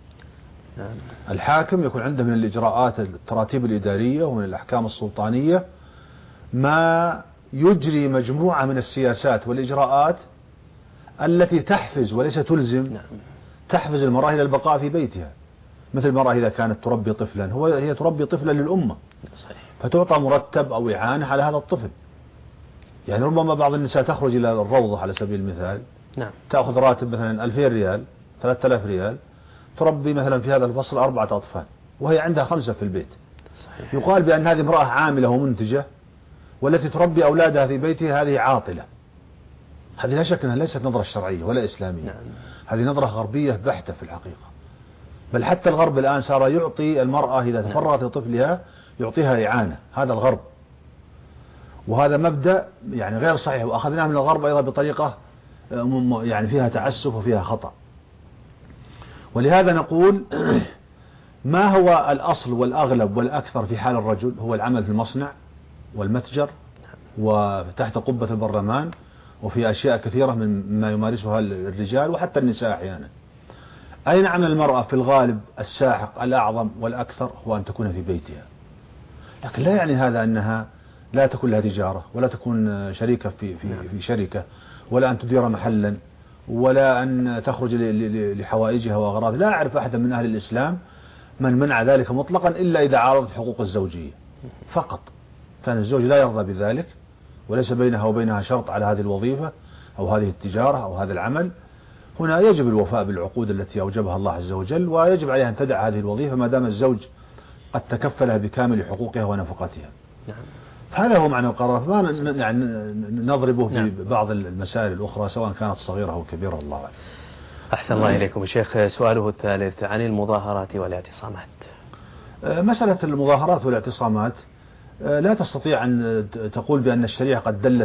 الحاكم يكون عنده من الإجراءات التراتيب الإدارية ومن الأحكام السلطانية ما يجري مجموعة من السياسات والإجراءات التي تحفز وليس تلزم، تحفز المرأة إلى البقاء في بيتها. مثل المرأة إذا كانت تربي طفلا، هي تربي طفلا للأمة، فتعطى مرتب أو إعانة على هذا الطفل. يعني ربما بعض النساء تخرج إلى الروضة على سبيل المثال، تأخذ راتب مثلا 2000 ريال 3000 ريال، تربي مثلا في هذا الفصل 4 أطفال وهي عندها 5 في البيت. يقال بأن هذه امرأة عاملة ومنتجة، والتي تربي أولادها في بيتها هذه عاطلة. هذه لا شك أنها ليست نظرة شرعية ولا إسلامية. هذه نظرة غربية بحتة في الحقيقة. بل حتى الغرب الآن صار يعطي المرأة إذا تفرغت لطفلها يعطيها إعانة. هذا الغرب، وهذا مبدأ يعني غير صحيح، وأخذناه من الغرب أيضا بطريقة يعني فيها تعسف وفيها خطأ. ولهذا نقول ما هو الأصل والأغلب والأكثر في حال الرجل هو العمل في المصنع والمتجر وتحت قبة البرلمان وفي أشياء كثيرة مما يمارسها الرجال وحتى النساء أحيانا. أين عمل المرأة في الغالب الساحق الأعظم والأكثر هو أن تكون في بيتها. لكن لا يعني هذا أنها لا تكون لها تجارة ولا تكون شريكة في شركة ولا أن تدير محلا ولا أن تخرج لحوائجها وأغراضها. لا أعرف أحدا من أهل الإسلام من منع ذلك مطلقا إلا إذا عارضت حقوق الزوجية فقط. كان الزوج لا يرضى بذلك وليس بينها وبينها شرط على هذه الوظيفة أو هذه التجارة أو هذا العمل. هنا يجب الوفاء بالعقود التي أوجبها الله عز وجل، ويجب عليها أن تدع هذه الوظيفة ما دام الزوج قد تكفلها بكامل حقوقها ونفقتها. نعم. هذا هو معنى القرار، فما يعني نضربه ببعض المسائل الأخرى سواء كانت صغيرة أو كبيرة. الله أعلم. أحسن الله إليكم الشيخ. سؤاله الثالث عن المظاهرات والاعتصامات. مسألة المظاهرات والاعتصامات لا تستطيع أن تقول بأن الشريعة قد دلت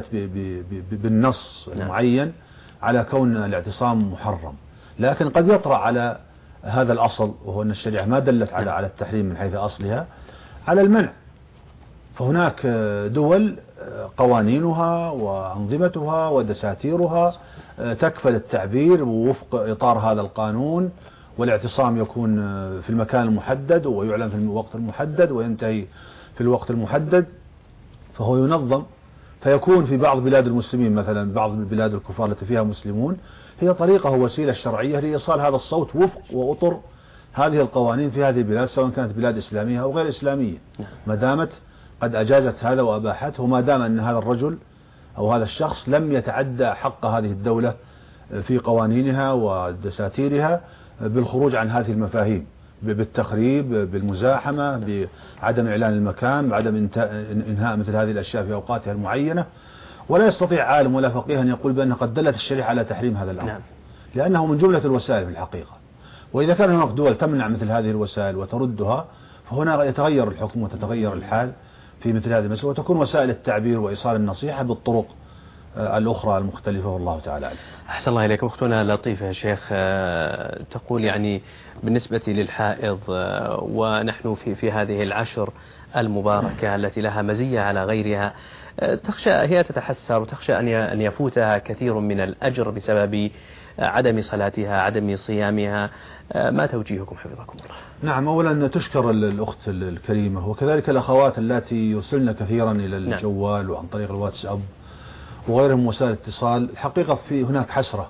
بالنص المعين على كون الاعتصام محرم، لكن قد يطرأ على هذا الأصل، وهو أن الشريعة ما دلت على التحريم من حيث أصلها، على المنع. فهناك دول قوانينها وأنظمتها ودساتيرها تكفل التعبير وفق إطار هذا القانون، والاعتصام يكون في المكان المحدد ويعلن في الوقت المحدد وينتهي في الوقت المحدد، فهو ينظم. فيكون في بعض بلاد المسلمين مثلا، بعض البلاد الكفار التي فيها مسلمون، هي طريقة ووسيلة شرعية لإيصال هذا الصوت وفق وأطر هذه القوانين في هذه البلاد، سواء كانت بلاد إسلامية أو غير إسلامية، ما دامت قد أجازت هذا وأباحته، وما دام أن هذا الرجل أو هذا الشخص لم يتعدى حق هذه الدولة في قوانينها ودساتيرها بالخروج عن هذه المفاهيم، بالتخريب، بالمزاحمة، بعدم إعلان المكان، بعدم إنهاء مثل هذه الأشياء في أوقاتها المعينة. ولا يستطيع عالم ولا فقيه أن يقول بأن قد دلت الشريعة على تحريم هذا الأمر، لأنه من جملة الوسائل في الحقيقة. وإذا كان هناك دول تمنع مثل هذه الوسائل وتردها، فهنا يتغير الحكم وتتغير الحال في مثل هذه المسألة، وتكون وسائل التعبير وإيصال النصيحة بالطرق الأخرى المختلفة، والله تعالى أعلم. أحسن الله إليكم. أختنا لطيفة يا شيخ تقول يعني بالنسبة للحائض ونحن في هذه العشر المباركة التي لها مزية على غيرها، تخشى هي تتحسر وتخشى أن يفوتها كثير من الأجر بسبب عدم صلاتها، عدم صيامها. ما توجيهكم حفظكم الله؟ نعم، أولا تشكر الأخت الكريمة، وكذلك الأخوات التي يرسلن كثيرا إلى الجوال وعن طريق الواتساب وغيرهم من وسائل الاتصال. الحقيقة في هناك حسرة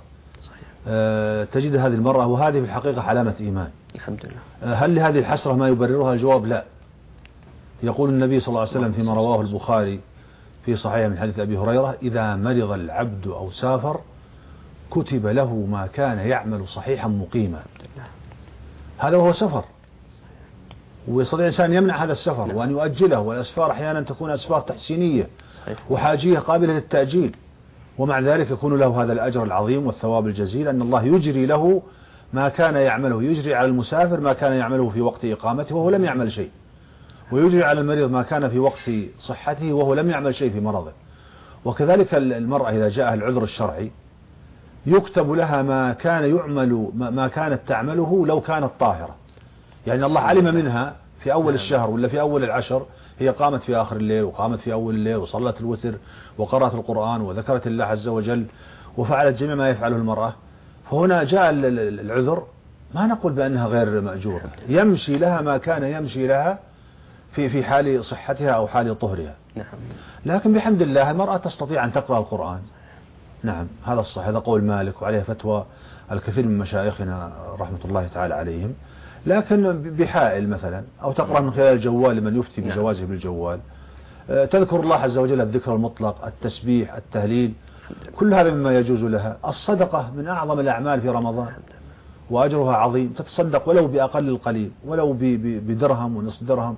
تجد هذه المرأة، وهذه في الحقيقة علامة إيمان. الحمد لله. هل لهذه الحسرة ما يبررها؟ الجواب لا. يقول النبي صلى الله عليه وسلم فيما رواه البخاري في صحيح من حديث أبي هريرة: إذا مرض العبد أو سافر كتب له ما كان يعمل صحيحا مقيما. هذا وهو سفر، ويستطيع الإنسان يمنع هذا السفر وأن يؤجله، والأسفار أحيانا تكون أسفار تحسينية وحاجية قابلة للتأجيل، ومع ذلك يكون له هذا الأجر العظيم والثواب الجزيل، أن الله يجري له ما كان يعمله، يجري على المسافر ما كان يعمله في وقت إقامته وهو لم يعمل شيء، ويجري على المريض ما كان في وقت صحته وهو لم يعمل شيء في مرضه. وكذلك المرأة إذا جاءها العذر الشرعي يكتب لها ما كان يعمل، ما كانت تعمله لو كانت طاهرة. يعني الله علم منها في أول الشهر ولا في أول العشر هي قامت في آخر الليل وقامت في أول الليل وصلت الوتر وقرأت القرآن وذكرت الله عز وجل وفعلت جميع ما يفعله المرأة، فهنا جاء العذر، ما نقول بأنها غير مأجورة، يمشي لها ما كان يمشي لها في حال صحتها أو حال طهرها. لكن بحمد الله المرأة تستطيع أن تقرأ القرآن. نعم، هذا الصحيح، هذا قول مالك وعليه فتوى الكثير من مشايخنا رحمة الله تعالى عليهم. لكن بحائل مثلا، أو تقرأ من خلال الجوال لمن يفتي بجوازه بالجوال، تذكر الله عز وجل الذكر المطلق، التسبيح، التهليل، كل هذا مما يجوز لها. الصدقة من أعظم الأعمال في رمضان وأجرها عظيم، تتصدق ولو بأقل القليل، ولو بدرهم ونصف درهم.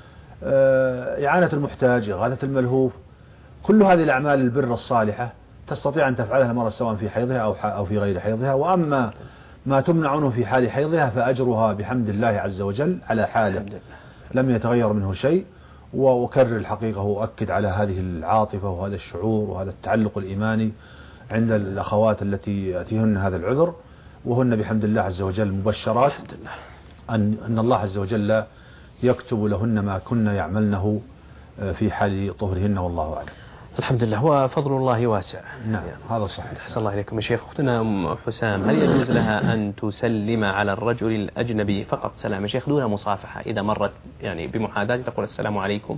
إعانة المحتاج، إغاثة الملهوف، كل هذه الأعمال البر الصالحة تستطيع أن تفعلها المرأة سواء في حيضها أو في غير حيضها. وأما ما تمنع عنه في حال حيضها فأجرها بحمد الله عز وجل على حاله لم يتغير منه شيء. وأكرر الحقيقة وأؤكد على هذه العاطفة وهذا الشعور وهذا التعلق الإيماني عند الأخوات التي يأتيهن هذا العذر، وهن بحمد الله عز وجل مبشرات أن الله عز وجل يكتب لهن ما كن يعملنه في حال طهرهن، والله أعلم. الحمد لله، وفضل الله واسع. نعم، هذا صحيح. أحسن الله إليكم يا شيخ. أختنا أم حسام، هل يجوز لها أن تسلم على الرجل الأجنبي فقط سلام يا شيخ دون مصافحة إذا مرت يعني بمحاذاة تقول السلام عليكم؟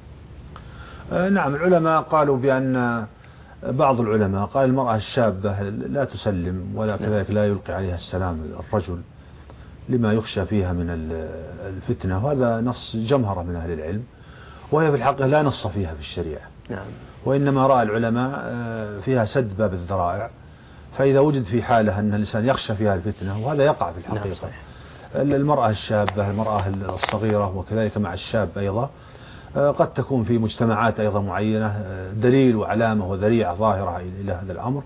نعم، العلماء قالوا بأن بعض العلماء قال المرأة الشابة لا تسلم ولا كذلك لا يلقي عليها السلام الرجل لما يخشى فيها من الفتنة، وهذا نص جمهرة من أهل العلم، وهي في الحقيقة لا نص فيها في الشريعة. نعم. وإنما رأى العلماء فيها سد باب الذرائع، فإذا وجد في حالة أن الإنسان يخشى فيها الفتنة، وهذا يقع في الحقيقة، المرأة الشابة، المرأة الصغيرة، وكذلك مع الشاب أيضا قد تكون في مجتمعات أيضا معينة دليل وعلامة وذريعة ظاهرة إلى هذا الأمر.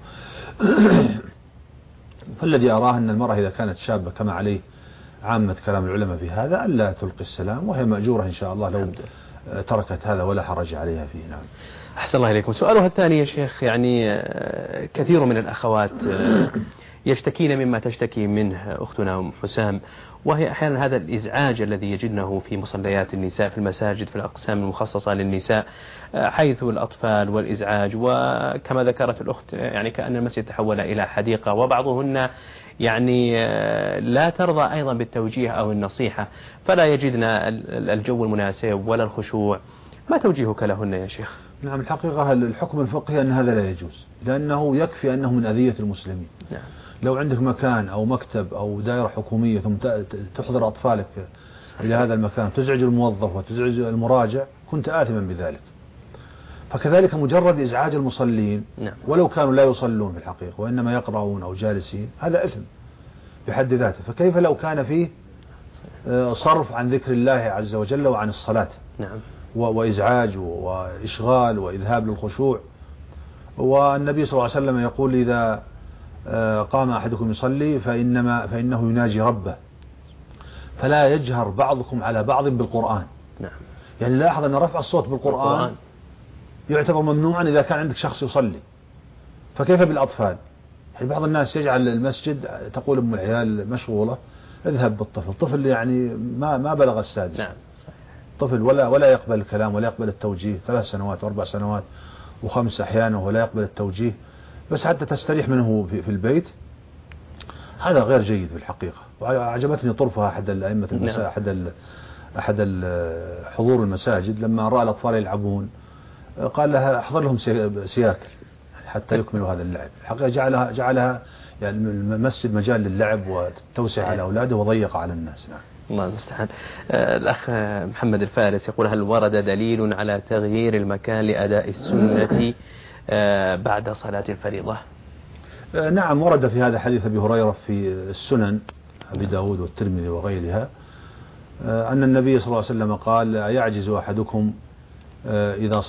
فالذي أراه أن المرأة إذا كانت شابة كما عليه عامة كلام العلماء في هذا ألا تلقي السلام، وهي مأجورة إن شاء الله لو تركت هذا ولا حرج عليها فيه. نعم. أحسن الله إليكم. سؤالها الثاني يا شيخ، يعني كثير من الأخوات يشتكين مما تشتكي منه أختنا أم حسام، وهي أحيانا هذا الإزعاج الذي يجدنه في مصليات النساء في المساجد في الأقسام المخصصة للنساء، حيث الأطفال والإزعاج، وكما ذكرت الأخت يعني كأن المسجد تحول إلى حديقة، وبعضهن يعني لا ترضى أيضا بالتوجيه أو النصيحة، فلا يجدن الجو المناسب ولا الخشوع. ما توجيهك لهن يا شيخ؟ نعم، الحقيقة الحكم الفقهي أن هذا لا يجوز، لأنه يكفي أنه من أذية المسلمين. نعم. لو عندك مكان أو مكتب أو دائرة حكومية ثم تحضر أطفالك إلى هذا المكان، تزعج الموظف وتزعج المراجع، كنت آثما بذلك. فكذلك مجرد إزعاج المصلين ولو كانوا لا يصلون في الحقيقة وإنما يقرؤون أو جالسين، هذا إثم بحد ذاته. فكيف لو كان فيه صرف عن ذكر الله عز وجل وعن الصلاة؟ نعم. وإزعاج وإشغال وإذهاب للخشوع. والنبي صلى الله عليه وسلم يقول إذا قام أحدكم يصلي فإنه يناجي ربه فلا يجهر بعضكم على بعض بالقرآن. نعم. يعني لاحظ أن رفع الصوت بالقرآن يعتبر ممنوعا إذا كان عندك شخص يصلي، فكيف بالأطفال؟ يعني بعض الناس يجعل المسجد، تقول أم العيال مشغولة، اذهب بالطفل، طفل يعني ما بلغ السادس. نعم. طفل ولا يقبل الكلام ولا يقبل التوجيه، 3 سنوات و4 سنوات و5 أحيانا ولا يقبل التوجيه، بس حتى تستريح منه في البيت. هذا غير جيد في الحقيقة. وعجبتني طرفها أحد الأئمة المساجد، أحد حضور المساجد لما رأى الأطفال يلعبون قال لها احضر لهم سياكل حتى يكملوا هذا اللعب. الحقيقة جعلها يعني المسجد مجال للعب والتوسع على أولاده وضيق على الناس. نعم. الله المستعان. الأخ محمد الفارس يقول: هل ورد دليل على تغيير المكان لأداء السنة بعد صلاة الفريضة؟ نعم، ورد في هذا حديث أبي هريرة في السنن أبي داود والترمذي وغيرها أن النبي صلى الله عليه وسلم قال: يعجز أحدكم إذا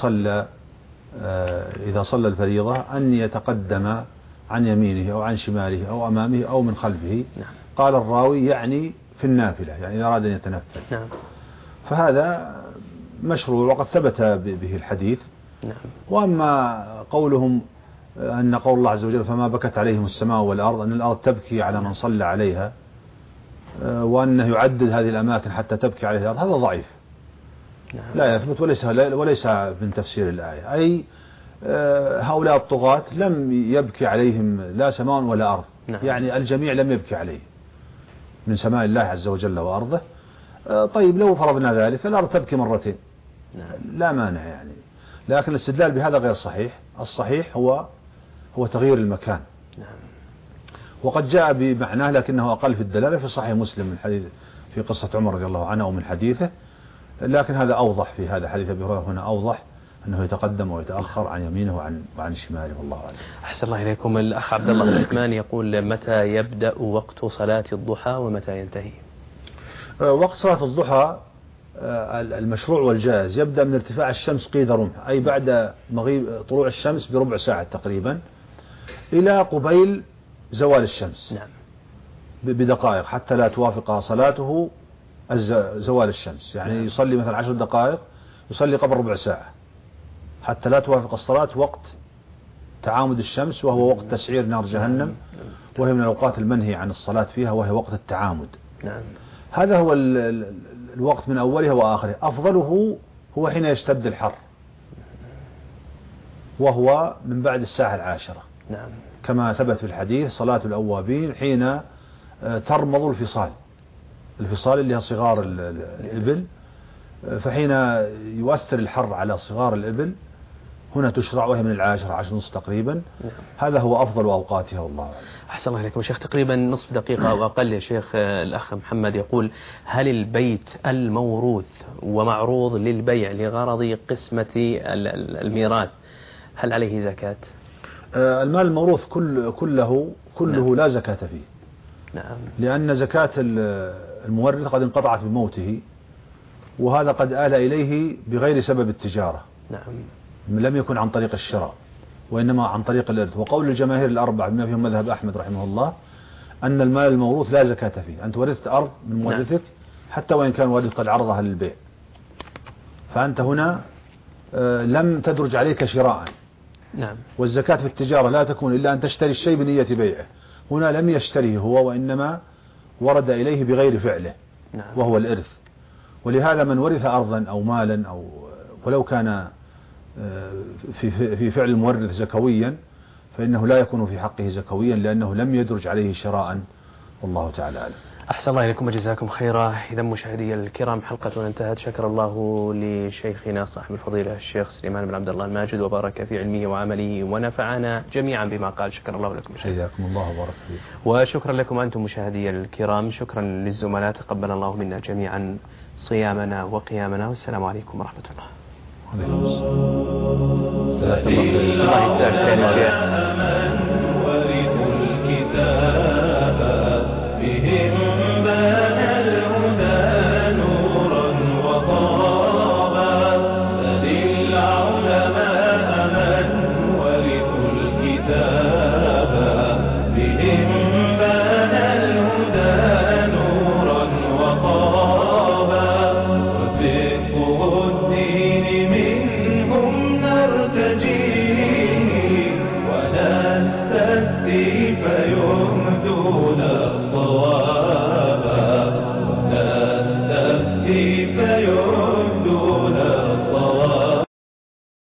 صلى الفريضة أن يتقدم عن يمينه أو عن شماله أو أمامه أو من خلفه. قال الراوي يعني في النافلة، يعني إذا أراد أن يتنفل. نعم. فهذا مشروع وقد ثبت به الحديث. نعم. وأما قولهم أن قول الله عز وجل فما بكت عليهم السماء والأرض، أن الأرض تبكي على من صلى عليها، وأنه يعدد هذه الأماكن حتى تبكي عليها الأرض، هذا ضعيف. نعم. لا يثبت وليس من تفسير الآية. أي هؤلاء الطغاة لم يبكي عليهم لا سماء ولا أرض. نعم. يعني الجميع لم يبكي عليه من سماء الله عز وجل وأرضه. طيب لو فرضنا ذلك الأرض تبكي مرتين. نعم. لا مانع يعني، لكن الاستدلال بهذا غير صحيح. الصحيح هو تغيير المكان. نعم. وقد جاء بمعناه لكنه أقل في الدلالة في صحيح مسلم من حديث في قصة عمر رضي الله عنه ومن حديثه، لكن هذا أوضح في هذا حديث أبي هريرة هنا أوضح أنه يتقدم ويتأخر عن يمينه وعن شماله. والله أعلم. أحسن الله إليكم. الأخ عبد الله العثماني يقول: متى يبدأ وقت صلاة الضحى ومتى ينتهي؟ وقت صلاة الضحى المشروع والجائز يبدأ من ارتفاع الشمس قيد رمح، أي بعد مغيب طلوع الشمس بربع ساعة تقريبا إلى قبيل زوال الشمس. نعم. بدقائق حتى لا توافق صلاته زوال الشمس، يعني نعم. يصلي مثلا 10 دقائق يصلي قبل ربع ساعة حتى لا توافق الصلاة وقت تعامد الشمس، وهو وقت تسعير نار جهنم، وهي من الأوقات المنهي عن الصلاة فيها، وهي وقت التعامد. نعم. هذا هو الوقت من أوله وآخره. أفضله هو حين يشتد الحر، وهو من بعد الساعة 10. نعم. كما ثبت في الحديث: صلاة الأوابين حين ترمض الفصال اللي هي صغار الإبل، فحين يؤثر الحر على صغار الإبل هنا تشرع، وهي من 10:30 تقريبا. نعم. هذا هو أفضل أوقاتها والله أعلم. أحسن الله إليكم شيخ. تقريبا نصف دقيقة أو أقل يا شيخ. الأخ محمد يقول: هل البيت الموروث ومعروض للبيع لغرض قسمة الميراث هل عليه زكاة؟ المال الموروث كله لا زكاة فيه، نعم. لأن زكاة المورث قد انقطعت بموته، وهذا قد آل إليه بغير سبب التجارة. نعم. لم يكن عن طريق الشراء وإنما عن طريق الإرث. وقول الجماهير الأربعة بما فيهم مذهب أحمد رحمه الله أن المال الموروث لا زكاة فيه. أنت ورثت أرض من مورثك حتى وإن كان والدك قد عرضها للبيع، فأنت هنا لم تدرج عليك شراء. نعم. والزكاة في التجارة لا تكون إلا أن تشتري الشيء بنية بيعه. هنا لم يشتريه هو وإنما ورد إليه بغير فعله. نعم. وهو الإرث. ولهذا من ورث أرضا أو مالا أو ولو كان في فعل المورث زكويا فإنه لا يكون في حقه زكويا لأنه لم يدرج عليه شراء. والله تعالى أعلم. أحسن الله إليكم وجزاكم خيرا. إذا مشاهدي الكرام حلقة انتهت. شكر الله لشيخنا صاحب الفضيلة الشيخ سليمان بن عبد الله الماجد وبارك في علمه وعمله ونفعنا جميعا بما قال. شكر الله لكم. حياكم الله وبارك فيكم. وشكرا لكم أنتم مشاهدي الكرام. شكرا للزملاء. تقبل الله منا جميعا صيامنا وقيامنا. والسلام عليكم ورحمة الله. سبيل العلماء ورثوا الكتاب بهم بان الهدى نورا وطابا. سل العلماء من ورثوا الكتاب بهم بان الهدى نورا وطابا. وفقه الدين منهم نرتجي ونستفتي